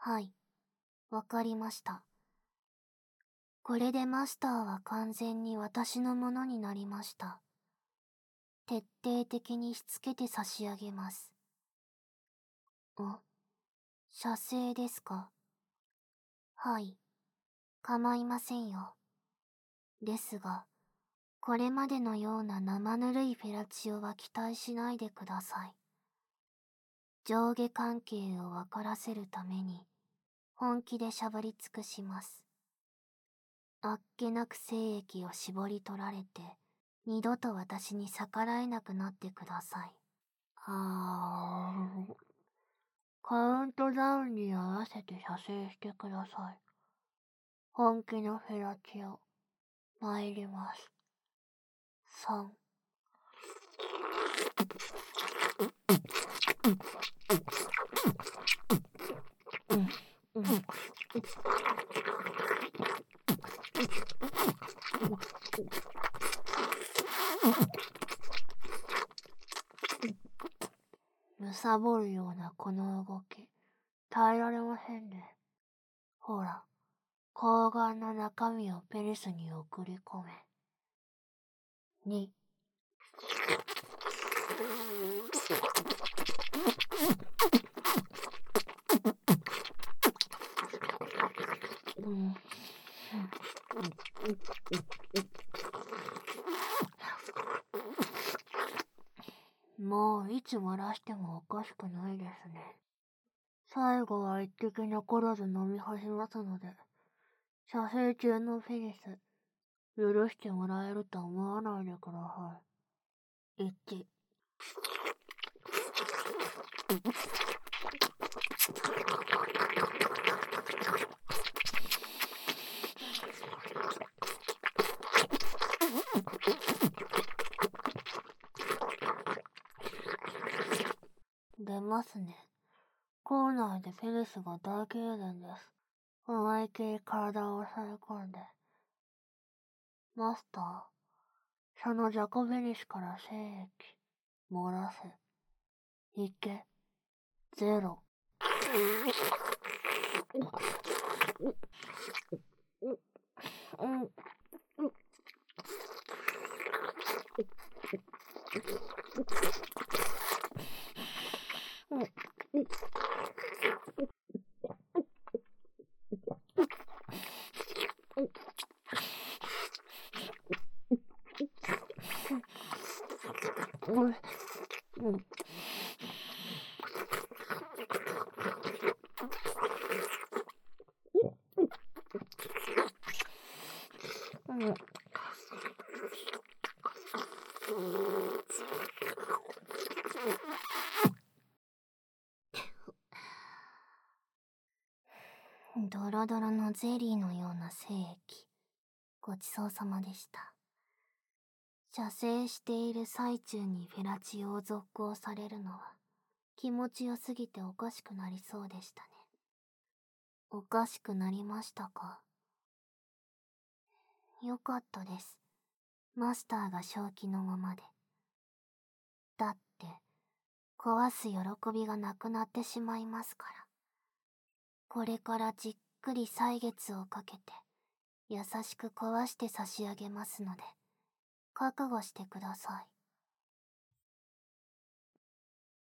はい、わかりました。これでマスターは完全に私のものになりました。徹底的にしつけて差し上げます。射精ですか？はい、構いませんよ。ですが、これまでのような生ぬるいフェラチオは期待しないでください。上下関係を分からせるために、本気でしゃぶり尽くします。あっけなく精液を絞り取られて、二度と私に逆らえなくなってください。カウントダウンに合わせて射精してください。本気のフェラチオ、参ります。3。むさぼるようなこの動き、耐えられませんね。ほら、睾丸の中身をペニスに送り込め。2。もういつ漏らしてもおかしくないですね。最後は一滴残らず飲み干しますので、射精中のペニス、許してもらえると思わないでください。1。出ますね。校内でペニスが大痙攣です。思いっきり体を押さえ込んで。マスター、そのジャコベニスから精液、漏らせ。いけ。0。ドロドロのゼリーのような精液、ごちそうさまでした。射精している最中にフェラチオを続行されるのは気持ちよすぎておかしくなりそうでしたね。おかしくなりましたか？よかったです。マスターが正気のままで。だって、壊す喜びがなくなってしまいますから。これからじっくり歳月をかけて、優しく壊して差し上げますので、覚悟してください。